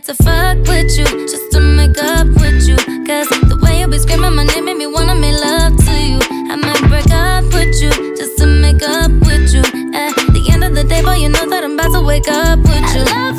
to fuck with you, just to make up with you. Cause the way you be screaming my name made me wanna make love to you. I might break up with you, just to make up with you. At the end of the day, boy, you know that I'm about to wake up with you.